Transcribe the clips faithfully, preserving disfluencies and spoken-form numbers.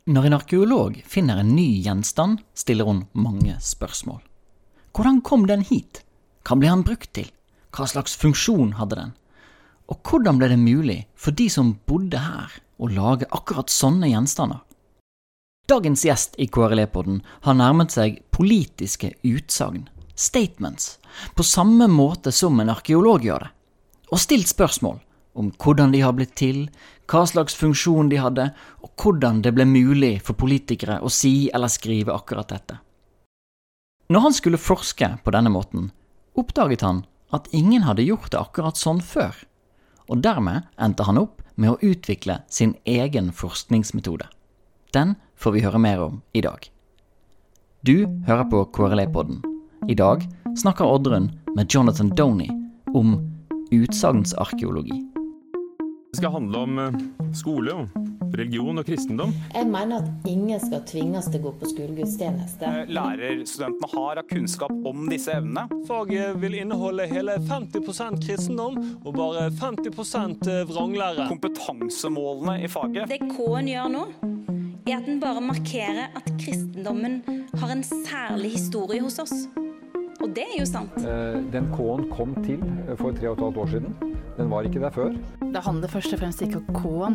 Når en arkeolog finner en ny gjenstand, stiller hun mange spørsmål. Hvordan kom den hit? Hva ble han brukt til? Hva slags funksjon hadde den? Og hvordan ble det mulig for de som bodde her å lage akkurat sånne gjenstander? Dagens gjest i K R L E-podden har nærmet seg politiske utsagn, statements, på samme måte som en arkeolog gjør det, og stilt spørsmål om hvordan de har blitt til, hva slags funksjon de hadde, og hvordan det ble mulig for politikere å si eller skrive akkurat dette. Når han skulle forske på denne måten, oppdaget han at ingen hadde gjort det akkurat sånn før, og dermed endte han opp med å utvikle sin egen forskningsmetode. Den får vi høre mer om i dag. Du hører på K R L E-podden. I dag snakker Oddrun med Jonathan Doney om utsagnsarkeologi. Det skal handle om skole, religion og kristendom. Jeg mener at ingen skal tvinges til å gå på skolegudstjeneste. Lærerstudentene har av kunnskap om disse evnene. Faget vil inneholde hele femti prosent kristendom og bare femti prosent vranglære. Kompetansemålene i faget. Det K-en gjør nå, er at den bare markerer at kristendommen har en særlig historie hos oss. Og det er jo sant. Den K-en kom til for tre og et halvt år siden. Den var ikke der før. Det handler først og fremst ikke om K-en.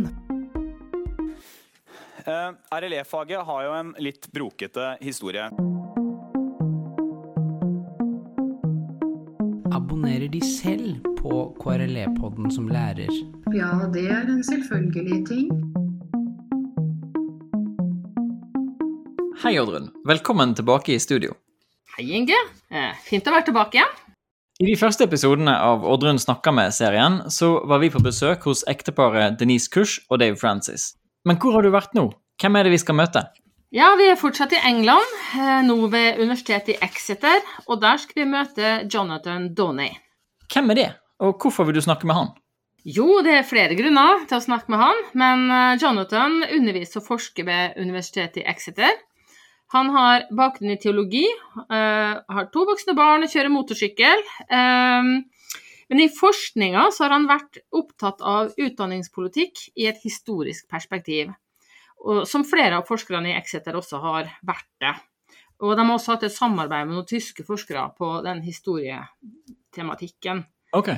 R L E-faget har jo en litt brokete historie. Abonnerer de selv på K R L E-podden som lærer? Ja, det er en selvfølgelig ting. Hei Oddrun, velkommen tilbake i studio. Hei Inge, fint å være tilbake igjen. I de første episodene av Oddrun snakker med-serien så var vi på besøk hos ekteparet Denise Cush og Dave Francis. Men hvor har du vært nå? Hvem er det vi skal møte? Ja, vi er fortsatt i England, nå ved universitetet i Exeter, og der skal vi møte Jonathan Doney. Hvem er det, og hvorfor vil du snakke med han? Jo, det er flere grunner til å snakke med han, men Jonathan underviser og forsker ved universitetet i Exeter. Han har bakgrunn i teologi, uh, har to voksne barn og kjører motorsykkel. Um, men i forskningen så har han vært opptatt av utdanningspolitikk i et historisk perspektiv, og som flere av forskerne i Exeter også har vært det. Og de har også hatt et samarbeid med noen tyske forskere på den historietematikken. Ok.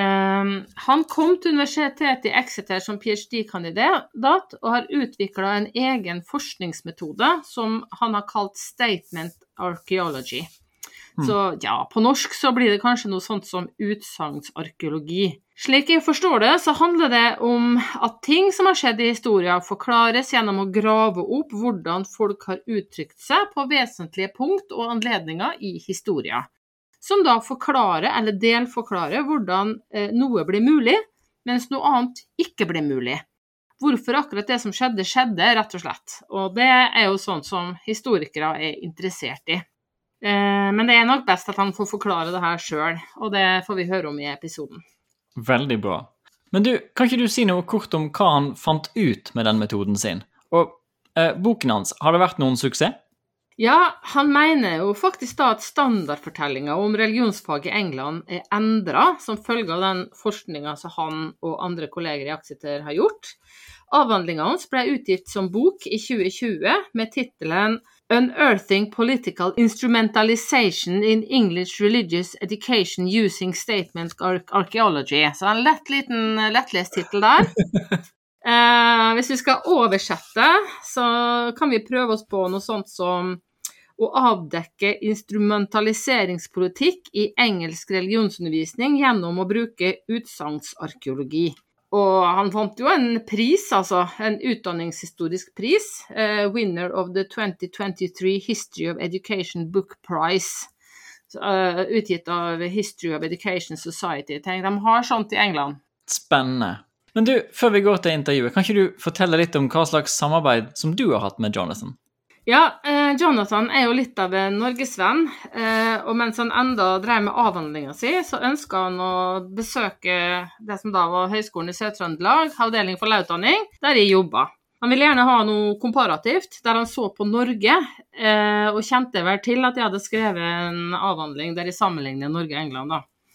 Um, han kom til universitetet i Exeter som PhD-kandidat og har utviklet en egen forskningsmetode som han har kalt Statement Archaeology. Mm. Så ja, på norsk så blir det kanskje noe sånt som utsagnsarkeologi. Slik jeg forstår det, så handler det om at ting som har skjedd i historien forklares gjennom å grave opp hvordan folk har uttrykt seg på vesentlige punkt og anledninger i historien, som da forklarer eller delforklarer hvordan eh, noe blir mulig, mens noe annet ikke blir mulig. Hvorfor akkurat det som skjedde, skjedde, rett og slett. Og det er jo sånn som historikere er interessert i. Eh, men det er nok best at han får forklare det her selv, og det får vi høre om i episoden. Veldig bra. Men du, kan ikke du si noe kort om hva han fant ut med den metoden sin? Og eh, boken hans, har det vært noen suksess? Ja, han mener jo faktisk da at standardfortellingen om religionsfag i England er endret som følge av den forskningen som han og andre kolleger i Exeter har gjort. Avhandlingen hans ble utgitt som bok i tjue tjue med titelen Unearthing Political Instrumentalization in English Religious Education Using Statement Archaeology. Så en lett liten lettlest titel der. eh, hvis vi skal oversette, så kan vi prøve oss på noe sånt som å avdekke instrumentaliseringspolitikk i engelsk religionsundervisning gjennom å bruke utsagnsarkeologi. Og han fant jo en pris, altså en utdanningshistorisk pris, uh, winner of the twenty twenty-three History of Education Book Prize, uh, utgitt av History of Education Society. Tenk, de har sånt i England. Spennende. Men du, før vi går til intervjuet, kan ikke du fortelle litt om hva slags samarbeid som du har hatt med Jonathan? Ja, eh, Jonathan er jo litt av en norgesvenn, eh, og mens han enda drev med avhandlingen sin, så ønsket han å besøke det som da var Høgskolen i Sør-Trøndelag, avdeling for lærerutdanning, der jeg jobbet. Han ville gjerne ha noe komparativt, der han så på Norge, eh, og kjente vel til at jeg hadde skrevet en avhandling der jeg sammenligner Norge og England da.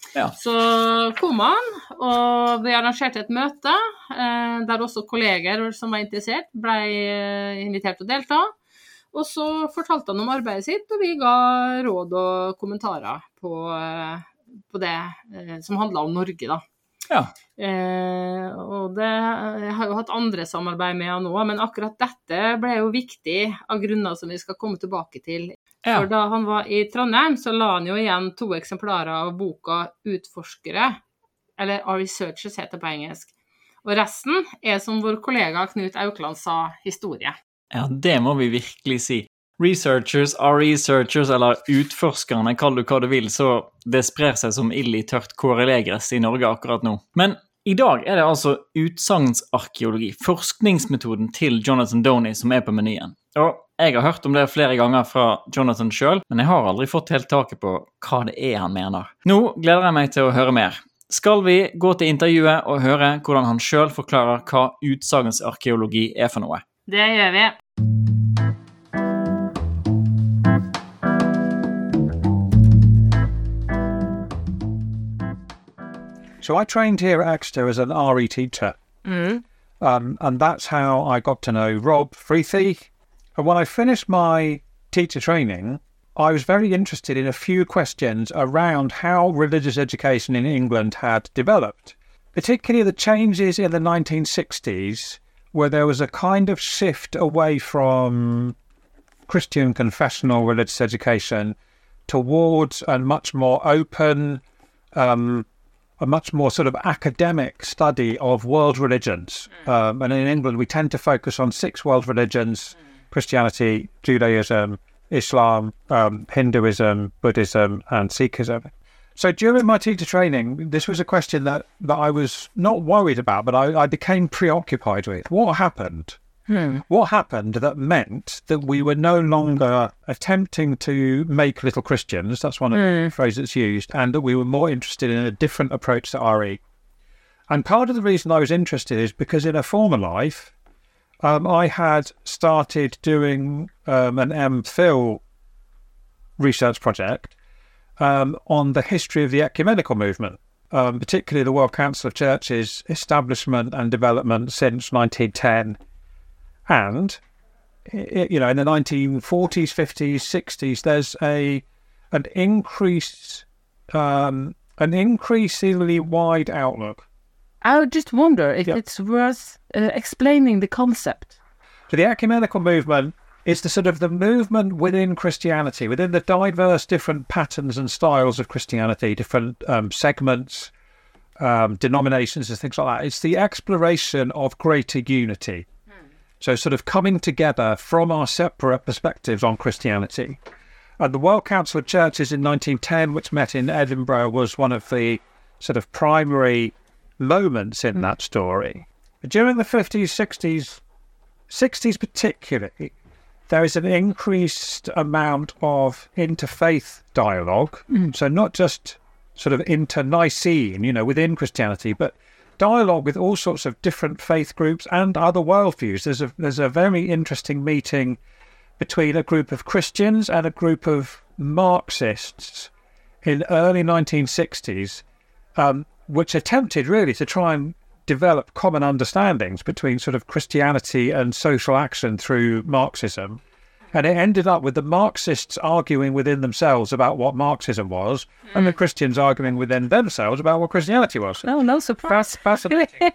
Ja. Så kom han, og vi arrangerte et møte, eh, der også kolleger som var interessert ble eh, invitert til å delta. Og så fortalte han om arbeidet sitt, og vi ga råd og kommentarer på, eh, på det eh, som handlet om Norge, da. Ja. Eh, og det, jeg har jo hatt andre samarbeid med han nå, men akkurat dette ble jo viktig av grunner som vi skal komme tilbake til. Ja. For da han var i Trondheim, så la han jo igjen to eksemplarer av boka Utforskere, eller Our Researchers heter på engelsk. Og resten er, som vår kollega Knut Aukland sa, historie. Ja, det må vi virkelig si. Researchers are researchers, eller utforskerne, kall du hva du vil, så det sprer seg som ild i tørt K R L E-gress i Norge akkurat nå. Men i dag er det altså utsagnsarkeologi, forskningsmetoden til Jonathan Doney, som er på menyen. Og jeg har hørt om det flere ganger fra Jonathan selv, men jeg har aldri fått helt taket på hva det er han mener. Nå gleder jeg meg til å høre mer. Skal vi gå til intervjuet og høre hvordan han selv forklarer hva utsagnsarkeologi er for noe? Det gjør vi. So I trained here at Exeter as an R E teacher, mm. um, and that's how I got to know Rob Freethy. And when I finished my teacher training, I was very interested in a few questions around how religious education in England had developed, particularly the changes in the nineteen sixties, where there was a kind of shift away from Christian confessional religious education towards a much more open, um, a much more sort of academic study of world religions. Um, and in England, we tend to focus on six world religions: Christianity, Judaism, Islam, um, Hinduism, Buddhism, and Sikhism. So during my teacher training, this was a question that, that I was not worried about, but I, I became preoccupied with. What happened? Hmm. What happened that meant that we were no longer attempting to make little Christians, that's one of Hmm. the phrases that's used, and that we were more interested in a different approach to R E. And part of the reason I was interested is because in a former life, um, I had started doing um, an MPhil research project um, on the history of the ecumenical movement, um, particularly the World Council of Churches' establishment and development since nineteen ten. And, you know, in the nineteen forties, fifties, sixties, there's a an increase, um, an increasingly wide outlook. I just wonder if Yeah. it's worth uh, explaining the concept. So the ecumenical movement is the sort of the movement within Christianity, within the diverse different patterns and styles of Christianity, different um, segments, um, denominations and things like that. It's the exploration of greater unity. So sort of coming together from our separate perspectives on Christianity. And the World Council of Churches in nineteen ten, which met in Edinburgh, was one of the sort of primary moments in that story. During the fifties, sixties, sixties particularly, there is an increased amount of interfaith dialogue. Mm. So not just sort of inter-Nicene, you know, within Christianity, but dialogue with all sorts of different faith groups and other worldviews. There's a there's a very interesting meeting between a group of Christians and a group of Marxists in early nineteen sixties, um, which attempted really to try and develop common understandings between sort of Christianity and social action through Marxism. And it ended up with the Marxists arguing within themselves about what Marxism was, mm. and the Christians arguing within themselves about what Christianity was. No, no surprise. Fascinating.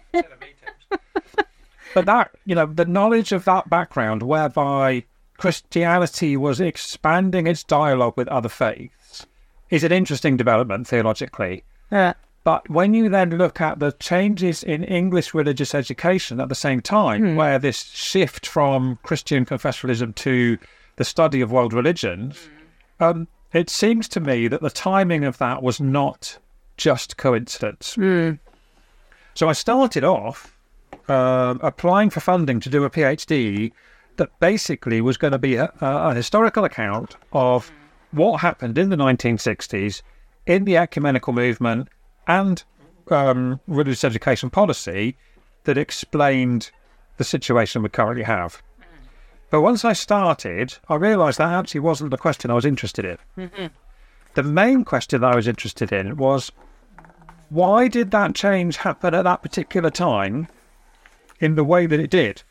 But that, you know, the knowledge of that background whereby Christianity was expanding its dialogue with other faiths is an interesting development theologically. Yeah. But when you then look at the changes in English religious education at the same time, Mm. where this shift from Christian confessionalism to the study of world religions, um, it seems to me that the timing of that was not just coincidence. Mm. So I started off um, applying for funding to do a PhD that basically was going to be a, a historical account of what happened in the nineteen sixties in the ecumenical movement and um, religious education policy that explained the situation we currently have. But once I started, I realised that actually wasn't the question I was interested in. Mm-hmm. The main question that I was interested in was, why did that change happen at that particular time in the way that it did?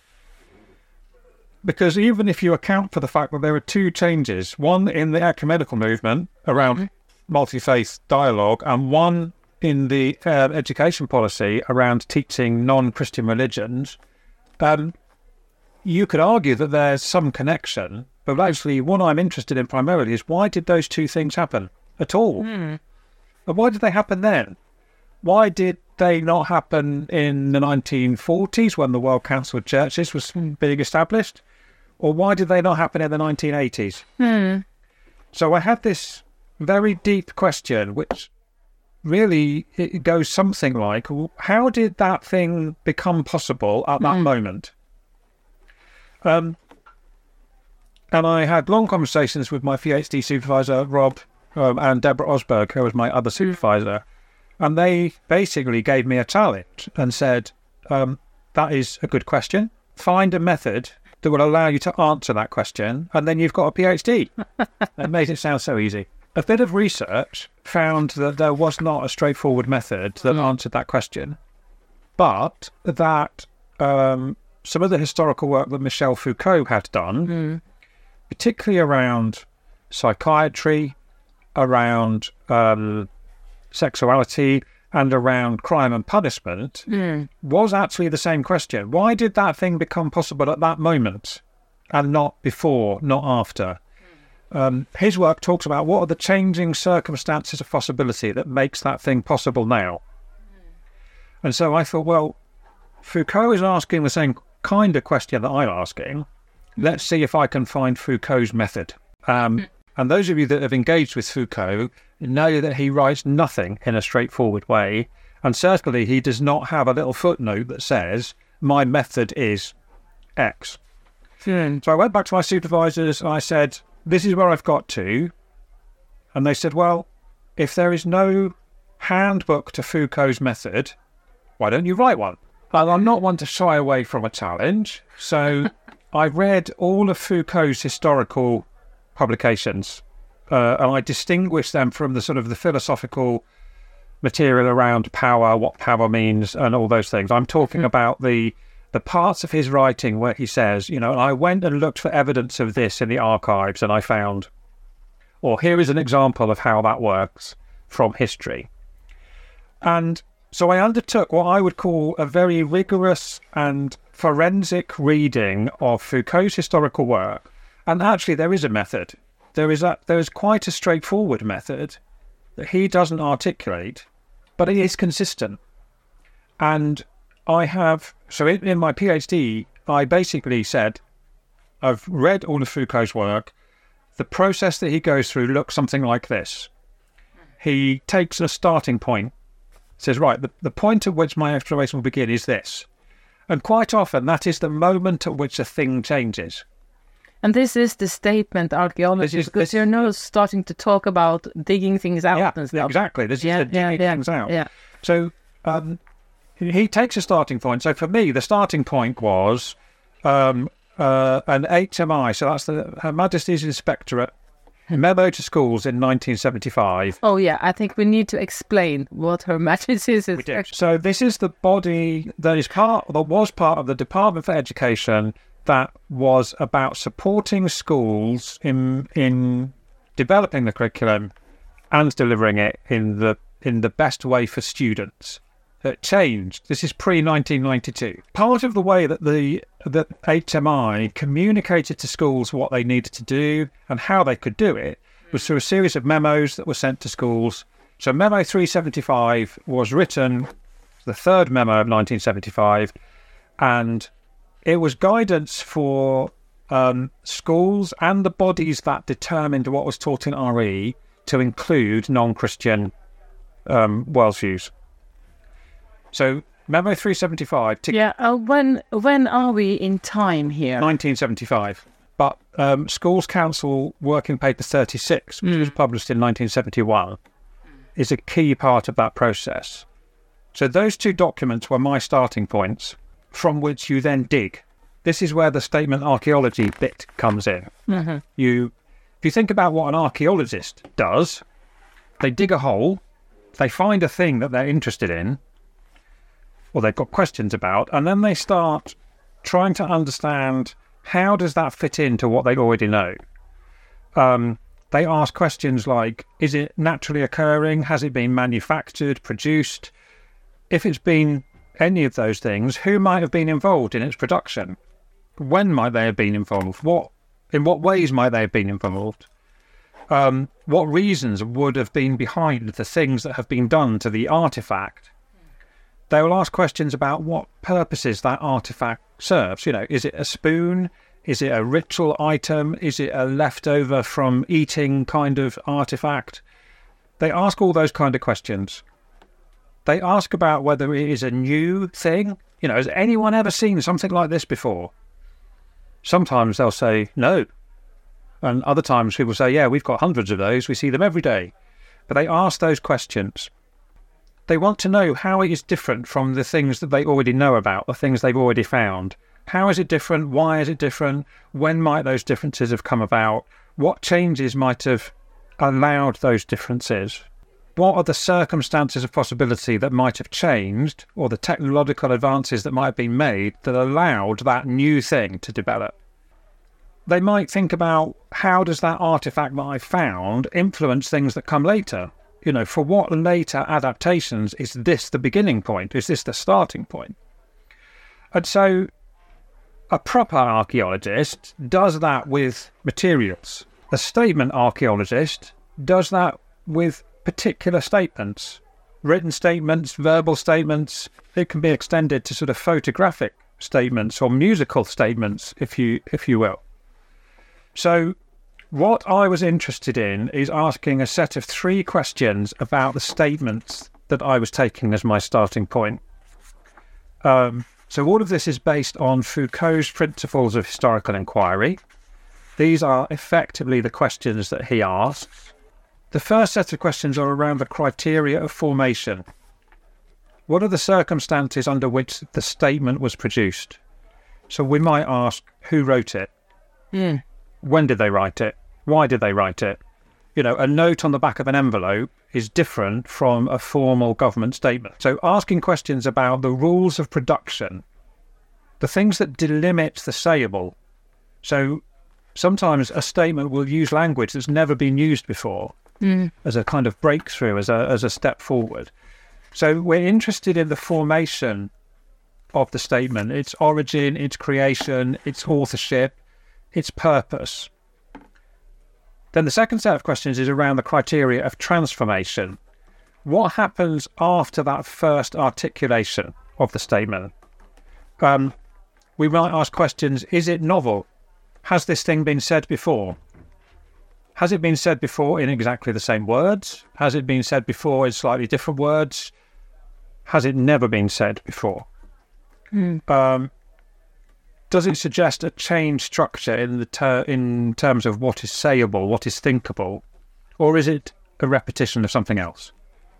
Because even if you account for the fact that there are two changes, one in the ecumenical movement around mm-hmm. multi-faith dialogue and one in the uh, education policy around teaching non-Christian religions, um, you could argue that there's some connection, but actually what I'm interested in primarily is why did those two things happen at all? Mm. And why did they happen then? Why did they not happen in the nineteen forties when the World Council of Churches was being established? Or why did they not happen in the nineteen eighties? Mm. So I had this very deep question, which really it goes something like, how did that thing become possible at that mm. moment? Um, and I had long conversations with my PhD supervisor, Rob, um, and Deborah Osberg, who was my other supervisor. And they basically gave me a challenge and said, um, that is a good question. Find a method that will allow you to answer that question, and then you've got a PhD. It made it sound so easy. A bit of research found that there was not a straightforward method that mm. answered that question, but that um, some of the historical work that Michel Foucault had done, mm. particularly around psychiatry, around um, sexuality, and around crime and punishment, mm. was actually the same question. Why did that thing become possible at that moment and not before, not after? Um, his work talks about what are the changing circumstances of possibility that makes that thing possible now. And so I thought, well, Foucault is asking the same kind of question that I'm asking. Let's see if I can find Foucault's method. Um, and those of you that have engaged with Foucault know that he writes nothing in a straightforward way. And certainly he does not have a little footnote that says, my method is X. Mm. So I went back to my supervisors and I said, this is where I've got to. And they said, well, if there is no handbook to Foucault's method, why don't you write one? And I'm not one to shy away from a challenge. So I read all of Foucault's historical publications, uh, and I distinguished them from the sort of the philosophical material around power, what power means, and all those things. I'm talking mm-hmm. about the the parts of his writing where he says, you know, and I went and looked for evidence of this in the archives, and I found, or here is an example of how that works from history. And so I undertook what I would call a very rigorous and forensic reading of Foucault's historical work. And actually there is a method. There is a, there is quite a straightforward method that he doesn't articulate, but it is consistent. And I have, so in, in my PhD, I basically said, I've read all of Foucault's work. The process that he goes through looks something like this. He takes a starting point, says, right, the, the point at which my exploration will begin is this. And quite often that is the moment at which a thing changes. And this is the statement archaeology, is, because this, you're now starting to talk about digging things out yeah, and stuff. Exactly, this yeah, is the digging yeah, things out. Yeah. So um, he takes a starting point. So for me, the starting point was um, uh, an H M I, so that's the Her Majesty's Inspectorate, memo to schools in nineteen seventy-five. Oh, yeah, I think we need to explain what Her Majesty's Inspectorate. So this is the body that is part, that was part of the Department for Education that was about supporting schools in in developing the curriculum and delivering it in the in the best way for students. It changed. This is pre nineteen ninety-two. Part of the way that the that H M I communicated to schools what they needed to do and how they could do it was through a series of memos that were sent to schools. So Memo three seventy-five was written, the third memo of nineteen seventy-five, and it was guidance for um, schools and the bodies that determined what was taught in R E to include non-Christian um, worldviews. So, Memo three seventy-five... T- yeah, uh, when when are we in time here? nineteen seventy-five. But um, Schools Council Working Paper thirty-six, which mm. was published in nineteen seventy-one, is a key part of that process. So those two documents were my starting points, from which you then dig. This is where the statement archaeology bit comes in. Mm-hmm. You, if you think about what an archaeologist does, they dig a hole, they find a thing that they're interested in, or they've got questions about, and then they start trying to understand how does that fit into what they already know. Um, they ask questions like, is it naturally occurring? Has it been manufactured, produced? If it's been any of those things, who might have been involved in its production? When might they have been involved? What, in what ways might they have been involved? Um, what reasons would have been behind the things that have been done to the artifact? They will ask questions about what purposes that artifact serves. You know, is it a spoon? Is it a ritual item? Is it a leftover from eating kind of artifact? They ask all those kind of questions. They ask about whether it is a new thing. You know, has anyone ever seen something like this before? Sometimes they'll say no. And other times people say, yeah, we've got hundreds of those. We see them every day. But they ask those questions. They want to know how it is different from the things that they already know about, the things they've already found. How is it different? Why is it different? When might those differences have come about? What changes might have allowed those differences? What are the circumstances of possibility that might have changed, or the technological advances that might have been made that allowed that new thing to develop? They might think about, how does that artifact that I found influence things that come later? You know, for what later adaptations is this the beginning point? Is this the starting point? And so a proper archaeologist does that with materials. A statement archaeologist does that with particular statements, written statements, verbal statements. It can be extended to sort of photographic statements or musical statements, if you if you will. So what I was interested in is asking a set of three questions about the statements that I was taking as my starting point. Um, so all of this is based on Foucault's principles of historical inquiry. These are effectively the questions that he asks. The first set of questions are around the criteria of formation. What are the circumstances under which the statement was produced? So we might ask, who wrote it? Mm. When did they write it? Why did they write it? You know, a note on the back of an envelope is different from a formal government statement. So asking questions about the rules of production, the things that delimit the sayable. So sometimes a statement will use language that's never been used before mm. as a kind of breakthrough, as a as a step forward. So we're interested in the formation of the statement, its origin, its creation, its authorship, its purpose. Then the second set of questions is around the criteria of transformation. What happens after that first articulation of the statement? Um, we might ask questions, is it novel? Has this thing been said before? Has it been said before in exactly the same words? Has it been said before in slightly different words? Has it never been said before? Mm. Um, does it suggest a change structure in the ter- in terms of what is sayable, what is thinkable, or is it a repetition of something else?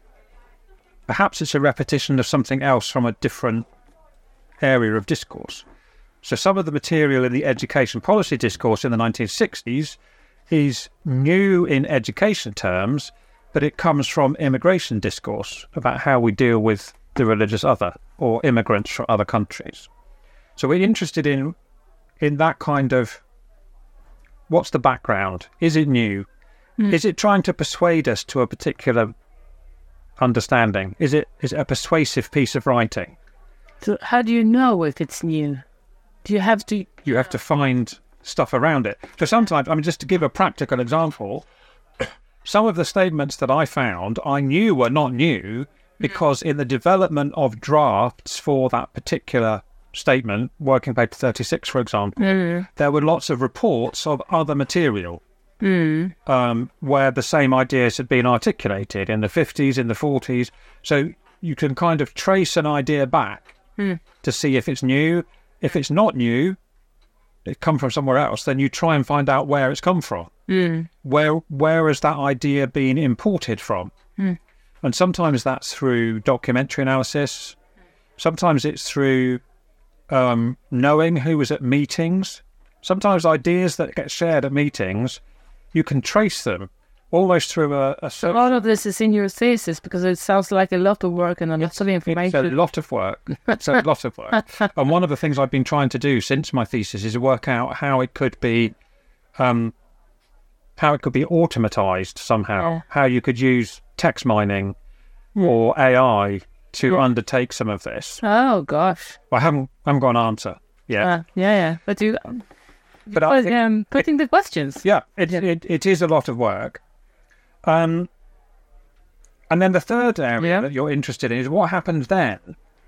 Perhaps it's a repetition of something else from a different area of discourse. So some of the material in the education policy discourse in the nineteen sixties is new in education terms, but it comes from immigration discourse about how we deal with the religious other or immigrants from other countries. So we're interested in in that kind of, what's the background? Is it new? Mm. Is it trying to persuade us to a particular understanding? Is it is it a persuasive piece of writing? So how do you know if it's new? Do you have to... You have to find stuff around it. So sometimes, I mean, just to give a practical example, some of the statements that I found I knew were not new because in the development of drafts for that particular statement, Working Paper thirty-six, for example, mm. there were lots of reports of other material mm. um, where the same ideas had been articulated in the fifties, in the forties. So you can kind of trace an idea back mm. to see if it's new. If it's not new, it come from somewhere else, then you try and find out where it's come from. Mm. Where where has that idea been imported from? Mm. And sometimes that's through documentary analysis. Sometimes it's through um, knowing who was at meetings. Sometimes ideas that get shared at meetings, you can trace them almost through a... a, a lot of this is in your thesis because it sounds like a lot of work and a lot of information. It's a lot of work. It's a lot of work. And one of the things I've been trying to do since my thesis is work out how it could be, um, how it could be automatized somehow. Yeah. How you could use text mining yeah. or A I to yeah. undertake some of this. Oh gosh! I haven't, I haven't got an answer yet. Uh, yeah, yeah, but you, but I, it, um, putting it, the questions. Yeah, it, yeah. It, it is a lot of work. Um, and then the third area yeah. that you're interested in is what happens then.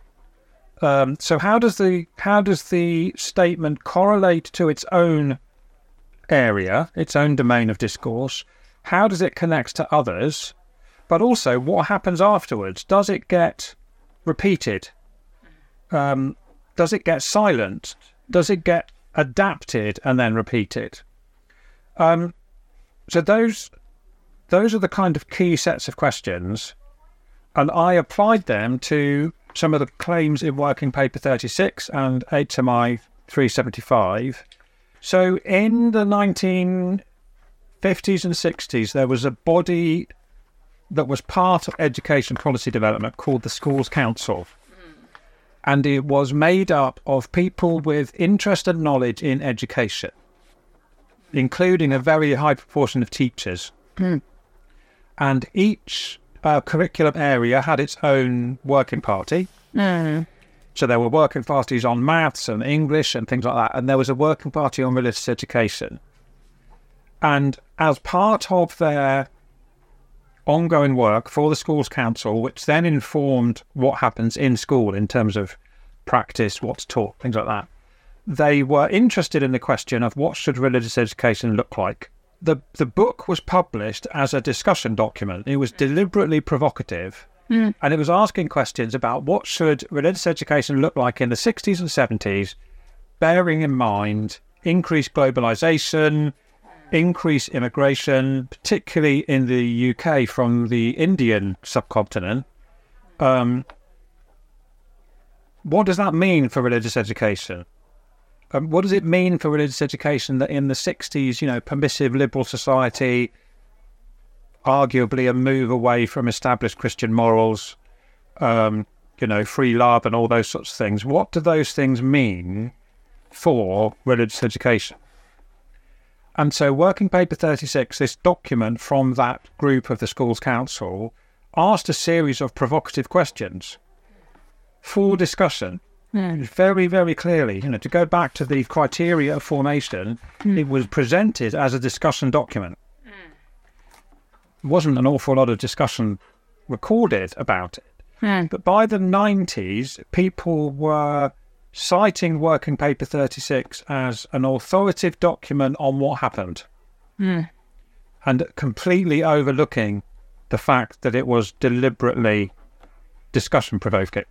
Um, so how does the how does the statement correlate to its own area, its own domain of discourse? How does it connect to others? But also, what happens afterwards? Does it get repeated? Um, does it get silenced? Does it get adapted and then repeated? Um, so those those are the kind of key sets of questions, and I applied them to some of the claims in Working Paper thirty-six and H M I three seventy-five. So in the nineteen fifties and sixties, there was a body that was part of education policy development called the Schools Council. And it was made up of people with interest and knowledge in education, including a very high proportion of teachers. Mm. And each uh, curriculum area had its own working party. Mm. So there were working parties on maths and English and things like that. And there was a working party on religious education. And as part of their ongoing work for the Schools Council, which then informed what happens in school in terms of practice, what's taught, things like that, they were interested in the question of what should religious education look like. The the book was published as a discussion document. It was deliberately provocative, mm. and it was asking questions about what should religious education look like in the sixties and seventies, bearing in mind increased globalization, increased immigration, particularly in the U K from the Indian subcontinent. Um, what does that mean for religious education? Um, what does it mean for religious education that in the sixties, you know, permissive liberal society, arguably a move away from established Christian morals, um, you know, free love and all those sorts of things. What do those things mean for religious education? And so Working Paper thirty-six, this document from that group of the Schools Council, asked a series of provocative questions for discussion. Mm. Very, very clearly, you know, to go back to the criteria of formation, mm. it was presented as a discussion document. Mm. There wasn't an awful lot of discussion recorded about it. Mm. But by the nineties, people were citing Working Paper thirty-six as an authoritative document on what happened, mm. and completely overlooking the fact that it was deliberately discussion-provoking.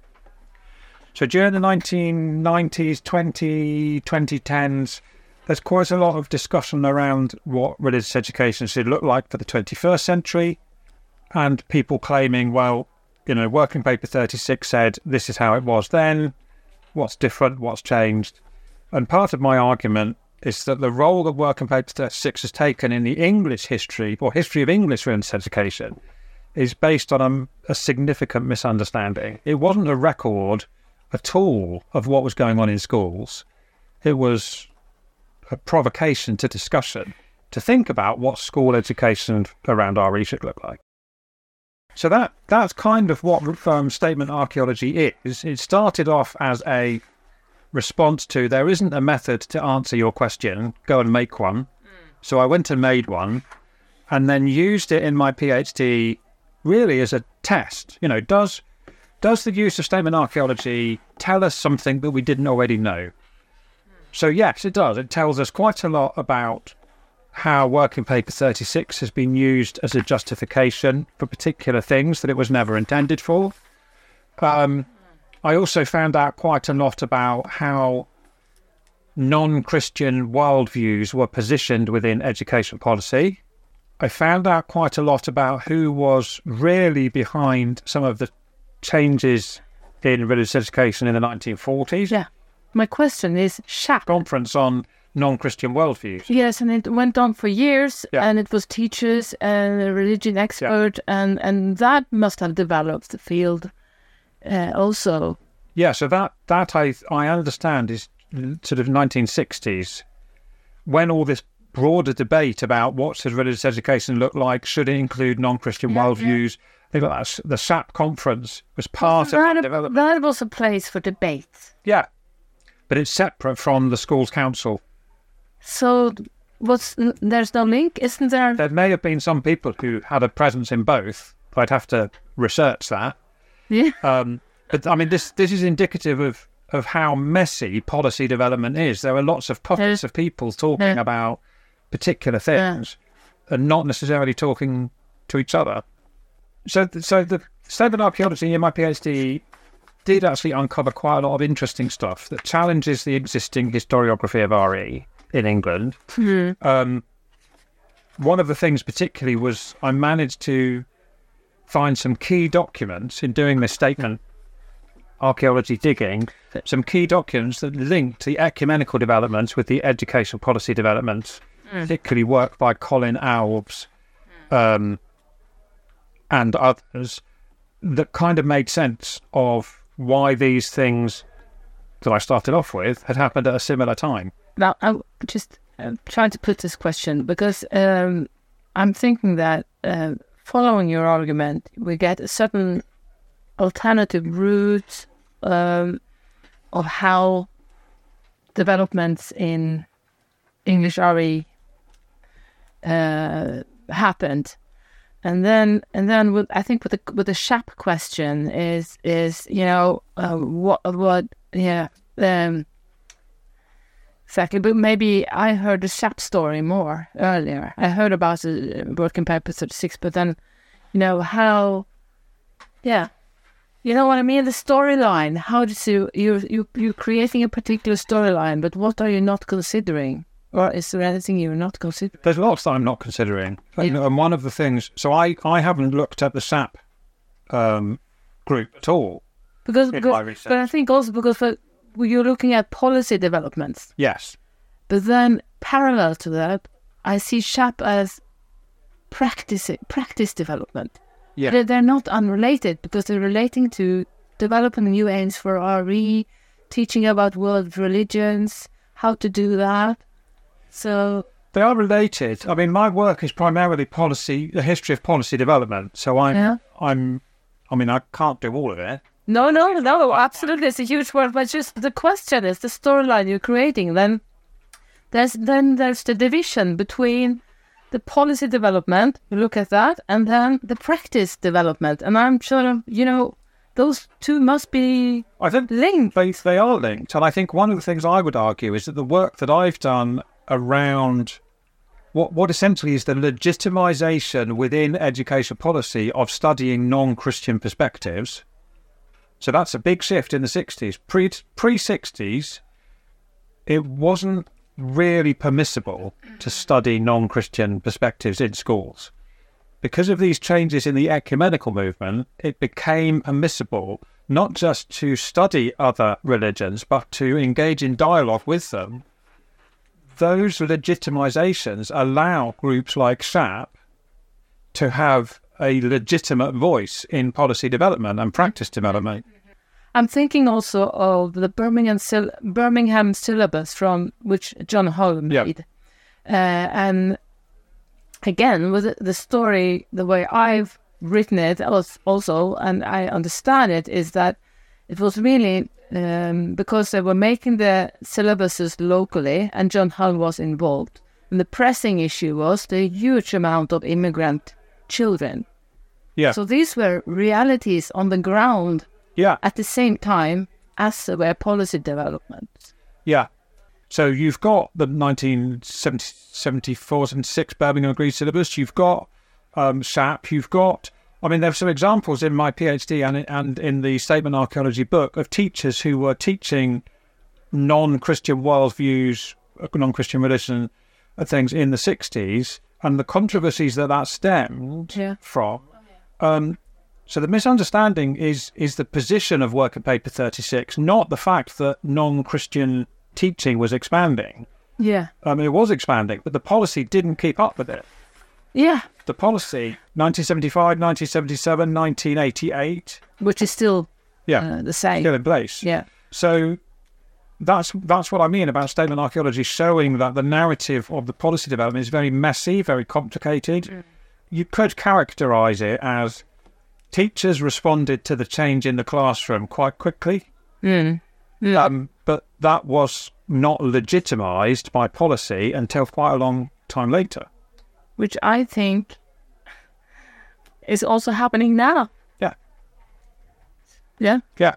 So during the nineteen nineties, twenty, twenty tens, there's quite a lot of discussion around what religious education should look like for the twenty-first century, and people claiming, well, you know, Working Paper thirty-six said this is how it was then, what's different, what's changed. And part of my argument is that the role that Working Paper thirty-six has taken in the English history, or history of English religious education, is based on a, a significant misunderstanding. It wasn't a record at all of what was going on in schools. It was a provocation to discussion, to think about what school education around R E should look like. So that that's kind of what um, statement archaeology is. It started off as a response to, there isn't a method to answer your question, go and make one. Mm. So I went and made one, and then used it in my PhD really as a test. You know, does does the use of statement archaeology tell us something that we didn't already know? So yes, it does. It tells us quite a lot about how Working Paper thirty-six has been used as a justification for particular things that it was never intended for. Um, I also found out quite a lot about how non-Christian worldviews were positioned within education policy. I found out quite a lot about who was really behind some of the changes in religious education in the nineteen forties. Yeah. My question is, S H A P. Conference on non-Christian worldviews. Yes, and it went on for years, Yeah. and it was teachers and a religion expert, and, and that must have developed the field uh, also. Yeah, so that, that I, I understand is sort of nineteen sixties, when all this broader debate about what should religious education look like, should it include non-Christian Yeah, worldviews, I think that's the S A P conference was part of that That, development. that was a place for debate. Yeah, but it's separate from the school's council. So what's there's no link, isn't there? There may have been some people who had a presence in both. I'd have to research that. Yeah. Um, but I mean, this this is indicative of, of how messy policy development is. There are lots of pockets Yeah. of people talking Yeah. about particular things and not necessarily talking to each other. So, th- so the statement archaeology in my PhD did actually uncover quite a lot of interesting stuff that challenges the existing historiography of R E in England. Hmm. Um, one of the things particularly was I managed to find some key documents in doing this statement archaeology digging, some key documents that linked the ecumenical developments with the educational policy developments, Mm. particularly work by Colin Alves um, and others, that kind of made sense of why these things that I started off with had happened at a similar time. Now, I'm just uh, trying to put this question because um, I'm thinking that uh, following your argument, we get a certain alternative route um, of how developments in English R E uh, happened, and then and then with, I think with the with the S H A P question is is you know uh, what what yeah. Um, Exactly, but maybe I heard the S H A P story more earlier. I heard about the working paper thirty-six, but then, you know, how, yeah, you know what I mean? The storyline, how does you, you, you, you're creating a particular storyline, but what are you not considering? Or is there anything you're not considering? There's lots that I'm not considering. You know, and one of the things, so I, I haven't looked at the S A P um, group at all. Because, in because my research. but I think also because for, you're looking at policy developments. Yes. But then, parallel to that, I see S H A P as practice practice development. Yeah. They're, they're not unrelated because they're relating to developing new aims for R E, teaching about world religions, how to do that. So they are related. I mean, my work is primarily policy, the history of policy development. So I'm, Yeah. I'm, I mean, I can't do all of it. No, no, no, absolutely. It's a huge work, but just the question is the storyline you're creating. Then there's then there's the division between the policy development, you look at that, and then the practice development. And I'm sure, of, you know, those two must be I think linked. They, they are linked. And I think one of the things I would argue is that the work that I've done around what, what essentially is the legitimization within education policy of studying non-Christian perspectives. So that's a big shift in the sixties. Pre, pre-sixties, it wasn't really permissible to study non-Christian perspectives in schools. Because of these changes in the ecumenical movement, it became permissible not just to study other religions, but to engage in dialogue with them. Those legitimizations allow groups like S A P to have a legitimate voice in policy development and practice development. I'm thinking also of the Birmingham syll- Birmingham syllabus from which John Hull made. Uh, and again, with the story, the way I've written it also, and I understand it, is that it was really um, because they were making the syllabuses locally and John Hull was involved. And the pressing issue was the huge amount of immigrant children. Yeah. So these were realities on the ground yeah. at the same time as there were policy developments. Yeah. So you've got the nineteen seventy-four seventy-six Birmingham Agreed Syllabus, you've got um, S A P, you've got, I mean, there are some examples in my PhD and, and in the Statement Archaeology book of teachers who were teaching non-Christian worldviews, non-Christian religion and things in the sixties, and the controversies that that stemmed yeah. from. Um, so the misunderstanding is is the position of Working Paper thirty-six, not the fact that non-Christian teaching was expanding. Yeah. I mean, it was expanding, but the policy didn't keep up with it. Yeah. The policy, nineteen seventy-five, nineteen seventy-seven, nineteen eighty-eight. Which is still yeah, uh, the same. Still in place. Yeah. So that's that's what I mean about statement archaeology, showing that the narrative of the policy development is very messy, very complicated. Mm. You could characterise it as teachers responded to the change in the classroom quite quickly. Mm. Mm. Um, but that was not legitimised by policy until quite a long time later. Which I think is also happening now. Yeah. Yeah? Yeah.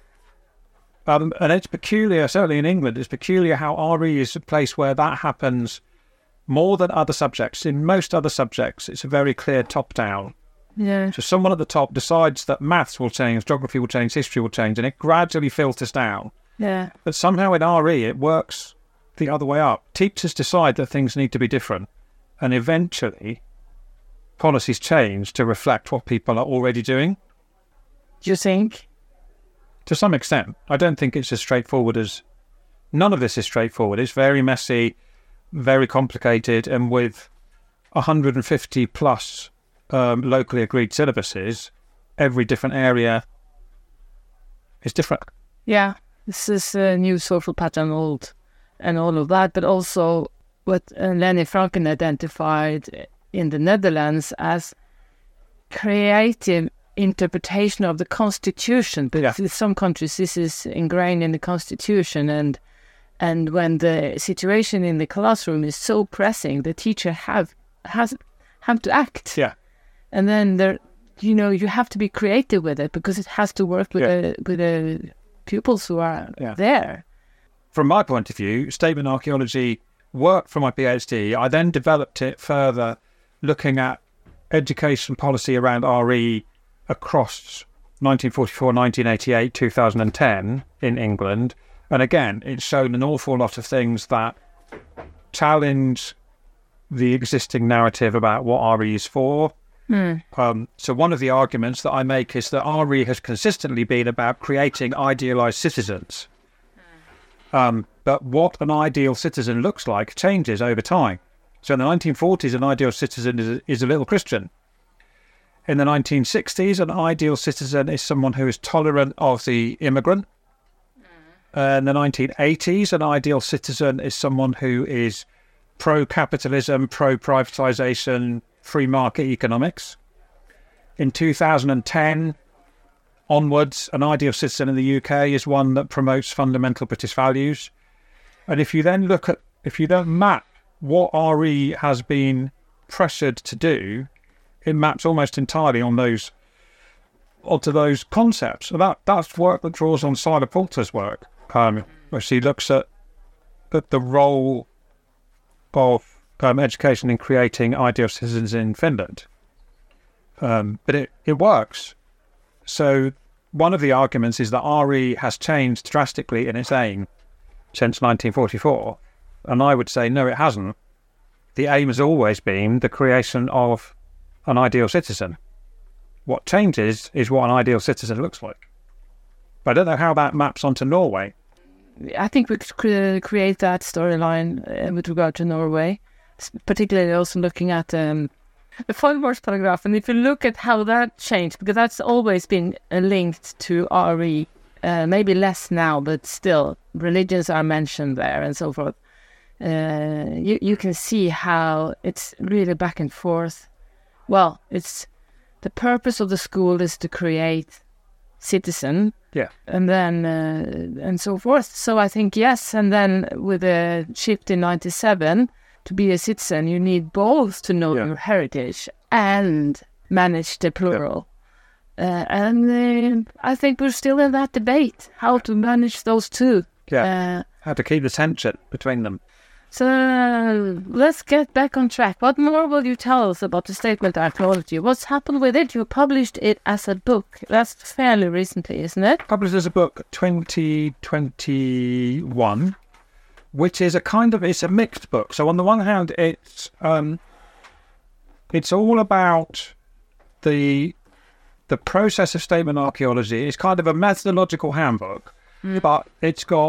Um, and it's peculiar, certainly in England, it's peculiar how R E is a place where that happens more than other subjects. In most other subjects, it's a very clear top-down. Yeah. So someone at the top decides that maths will change, geography will change, history will change, and it gradually filters down. Yeah. But somehow in R E, it works the other way up. Teachers decide that things need to be different, and eventually policies change to reflect what people are already doing. Do you think? To some extent. I don't think it's as straightforward as... None of this is straightforward. It's very messy, very complicated, and with one hundred fifty plus um, locally agreed syllabuses, every different area is different. Yeah, this is a new social pattern, old, and all of that, but also what uh, Lenny Franken identified in the Netherlands as creative interpretation of the constitution, but yeah. in some countries this is ingrained in the constitution, and and when the situation in the classroom is so pressing, the teacher have has have to act. Yeah, and then there, you know, you have to be creative with it because it has to work with yeah. the with the pupils who are yeah. there. From my point of view, statement archaeology worked for my PhD. I then developed it further, looking at education policy around R E across nineteen forty-four, nineteen eighty-eight, two thousand ten in England. And again, it's shown an awful lot of things that challenge the existing narrative about what R E is for. Mm. Um, so one of the arguments that I make is that R E has consistently been about creating idealised citizens. Mm. Um, but what an ideal citizen looks like changes over time. So in the nineteen forties, an ideal citizen is, is a little Christian. In the nineteen sixties, an ideal citizen is someone who is tolerant of the immigrant. Mm. In the nineteen eighties, an ideal citizen is someone who is pro-capitalism, pro-privatisation, free market economics. In two thousand ten onwards, an ideal citizen in the U K is one that promotes fundamental British values. And if you then look at, if you then map what R E has been pressured to do, it maps almost entirely on those, onto those concepts. So that that's work that draws on Sila Poulter's work, um, where she looks at, at the role of um, education in creating ideal citizens in Finland. Um, but it, it works. So one of the arguments is that R E has changed drastically in its aim since nineteen forty-four. And I would say, no, it hasn't. The aim has always been the creation of an ideal citizen. What changes is what an ideal citizen looks like. But I don't know how that maps onto Norway. I think we could cre- create that storyline uh, with regard to Norway, particularly also looking at um, the Formålsparagraph. And if you look at how that changed, because that's always been uh, linked to R E, uh, maybe less now, but still, religions are mentioned there and so forth. Uh, you, you can see how it's really back and forth. Well, it's the purpose of the school is to create citizen, yeah, and then uh, and so forth. So I think yes, and then with a shift in ninety-seven, to be a citizen, you need both to know yeah. your heritage and manage the plural. Yeah. Uh, and uh, I think we're still in that debate how to manage those two. Yeah, uh, how to keep the tension between them. So uh, let's get back on track. What more will you tell us about the statement archaeology? What's happened with it? You published it as a book. That's fairly recently, isn't it? Published as a book twenty twenty-one, which is a kind of, it's a mixed book. So on the one hand, it's um, it's all about the the process of statement archaeology. It's kind of a methodological handbook, mm. but it's got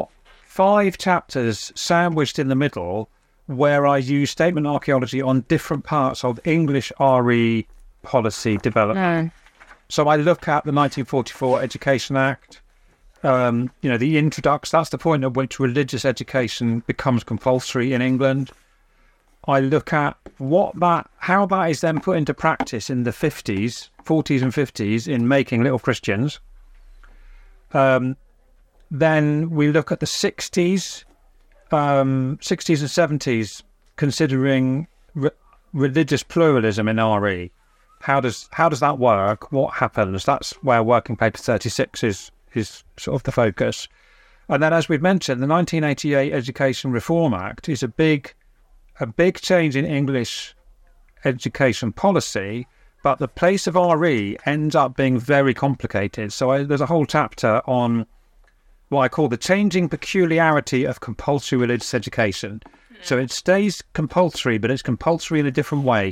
five chapters sandwiched in the middle where I use statement archaeology on different parts of English R E policy development. Mm. So I look at the nineteen forty-four Education Act, um, you know, the introduction, that's the point at which religious education becomes compulsory in England. I look at what that, how that is then put into practice in the fifties, forties and fifties in making Little Christians. Um, then we look at the sixties, um, sixties and seventies, considering re- religious pluralism in R E. How does how does that work? What happens? That's where Working Paper thirty-six is is sort of the focus. And then, as we've mentioned, the nineteen eighty-eight Education Reform Act is a big a big change in English education policy, but the place of R E ends up being very complicated. So I, there's a whole chapter on what I call the changing peculiarity of compulsory religious education. So it stays compulsory, but it's compulsory in a different way.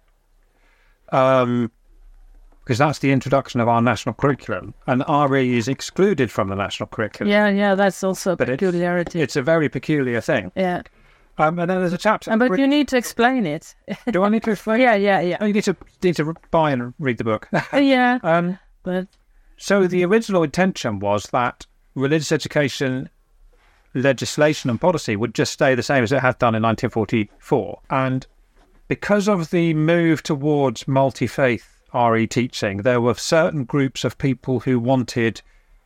Um, because that's the introduction of our national curriculum, and R E is excluded from the national curriculum. Yeah, yeah, that's also a but peculiarity. It's, it's a very peculiar thing. Yeah. Um, and then there's a chapter. Uh, but you need to explain it. Do I need to explain? Yeah, yeah, yeah. Oh, you need to need to buy and read the book. yeah. Um, but so the original intention was that religious education legislation and policy would just stay the same as it had done in nineteen forty-four, and because of the move towards multi-faith R E teaching, there were certain groups of people who wanted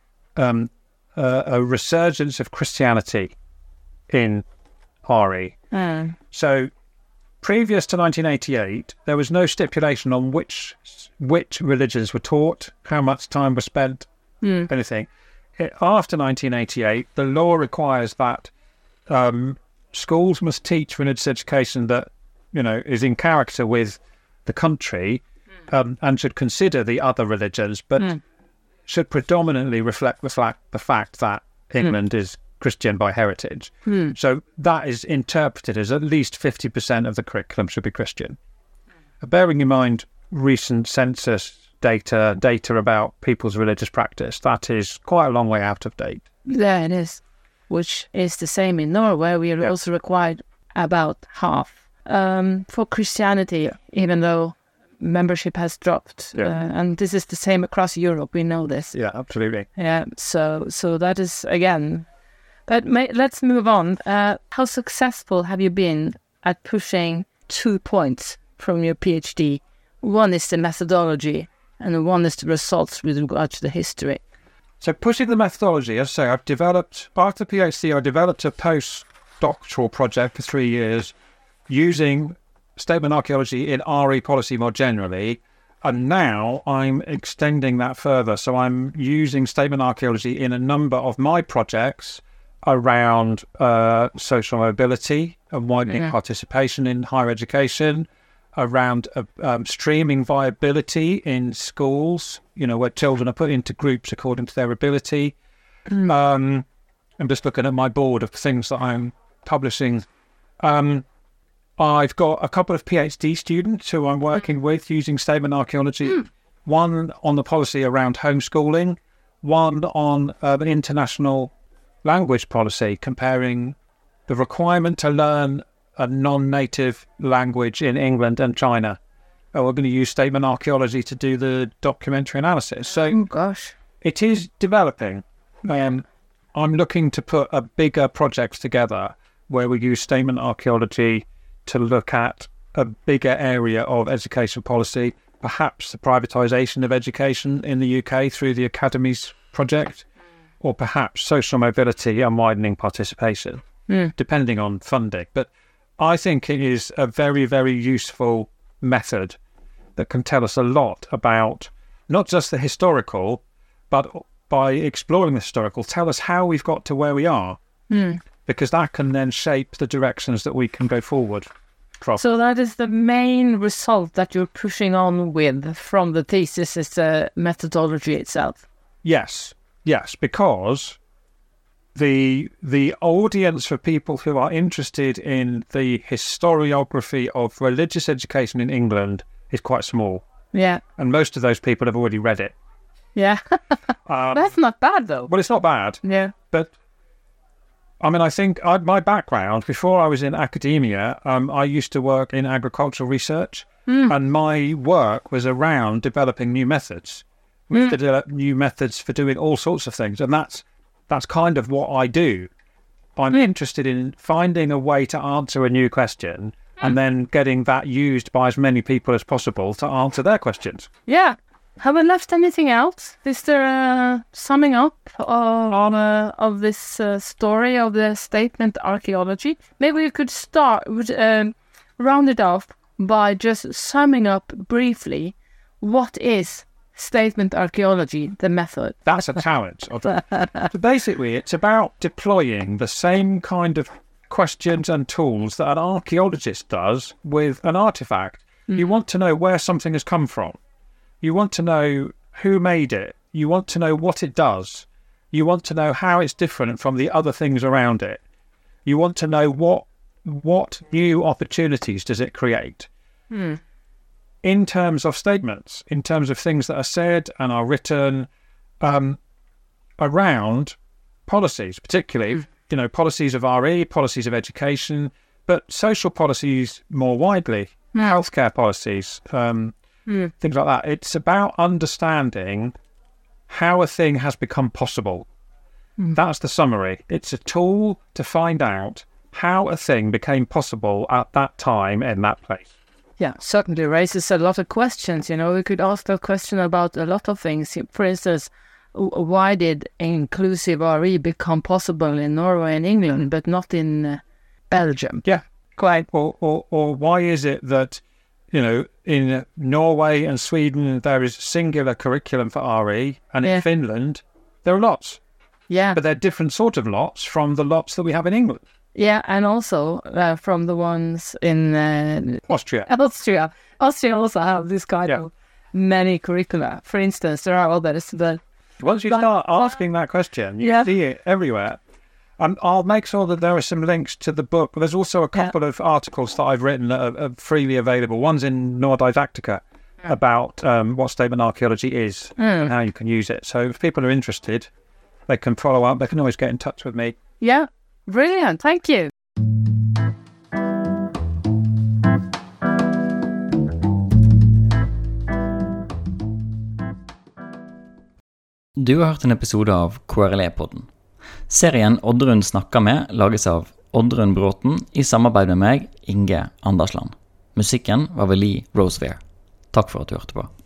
um, uh, a resurgence of Christianity in R E. Mm. So, previous to nineteen eighty-eight, there was no stipulation on which which religions were taught, how much time was spent, mm. anything. It, after nineteen eighty-eight, the law requires that um, schools must teach religious education that, you know, is in character with the country, um, and should consider the other religions, but mm. should predominantly reflect the fact, the fact that England mm. is Christian by heritage. Mm. So that is interpreted as at least fifty percent of the curriculum should be Christian. Mm. Bearing in mind recent census data, data about people's religious practice, that is quite a long way out of date. Yeah, it is, which is the same in Norway. We are yeah. also required about half. Um, for Christianity, even though membership has dropped, yeah. uh, and this is the same across Europe. We know this. Yeah, absolutely. Yeah. So, so that is again. But may, let's move on. Uh, how successful have you been at pushing two points from your PhD? One is the methodology, and one is the results with regard to the history. So, pushing the methodology, as I say, I've developed after PhD. I developed a postdoctoral project for three years. Using statement archaeology in R E policy more generally, and now I'm extending that further. So I'm using statement archaeology in a number of my projects around uh, social mobility and widening yeah. participation in higher education, around uh, um, streaming viability in schools, you know, where children are put into groups according to their ability. Mm. Um, I'm just looking at my board of things that I'm publishing. Um, I've got a couple of PhD students who I'm working with using statement archaeology, mm. one on the policy around homeschooling, one on uh, an international language policy, comparing the requirement to learn a non-native language in England and China. And we're going to use statement archaeology to do the documentary analysis. So oh, gosh. It is developing. Um, I'm looking to put a bigger project together where we use statement archaeology to look at a bigger area of education policy, perhaps the privatisation of education in the U K through the Academies project, or perhaps social mobility and widening participation, mm. depending on funding. But I think it is a very, very useful method that can tell us a lot about not just the historical, but by exploring the historical, tell us how we've got to where we are. Mm. Because that can then shape the directions that we can go forward from. So that is the main result that you're pushing on with from the thesis, is the methodology itself. Yes, yes, because the the audience for people who are interested in the historiography of religious education in England is quite small. Yeah. And most of those people have already read it. Yeah. um, That's not bad, though. Well, it's not bad. Yeah. But I mean, I think I, my background, before I was in academia, um, I used to work in agricultural research, mm. and my work was around developing new methods. We mm. develop new methods for doing all sorts of things, and that's that's kind of what I do. I'm mm. interested in finding a way to answer a new question, mm. and then getting that used by as many people as possible to answer their questions. Yeah. Have we left anything else? Is there a summing up of, uh, of this uh, story of the statement archaeology? Maybe we could start, um, round it off by just summing up briefly what is statement archaeology, the method. That's a challenge. So basically, it's about deploying the same kind of questions and tools that an archaeologist does with an artifact. Mm. You want to know where something has come from. You want to know who made it. You want to know what it does. You want to know how it's different from the other things around it. You want to know what what new opportunities does it create. Hmm. In terms of statements, in terms of things that are said and are written um, around policies, particularly, mm. you know, policies of R E, policies of education, but social policies more widely, mm. healthcare policies, um, Mm. things like that. It's about understanding how a thing has become possible. Mm. That's the summary. It's a tool to find out how a thing became possible at that time in that place. Yeah, certainly raises a lot of questions. You know, we could ask that question about a lot of things. For instance, why did inclusive R E become possible in Norway and England, but not in uh, Belgium? Yeah, quite. Or, or, or why is it that, you know, in Norway and Sweden, there is singular curriculum for R E, and in yeah. Finland, there are lots. Yeah. But they're different sort of lots from the lots that we have in England. Yeah, and also uh, from the ones in uh, Austria. Austria. Austria also have this kind yeah. of many curricula. For instance, there are others that... Once you start asking that question, you yeah. see it everywhere. Um, I'll make sure that there are some links to the book. There's also a couple yeah. of articles that I've written that are, are freely available. One's in Nordidactica yeah. about um, what statement archaeology is mm. and how you can use it. So if people are interested, they can follow up. They can always get in touch with me. Yeah, brilliant. Thank you. Du har hørt en episode av K R L E-podden. Serien Oddrun snakker med lages av Oddrun Bråten i samarbeid med meg, Inge Andersland. Musikken var ved Lee Rosevere. Takk for at du hørte på.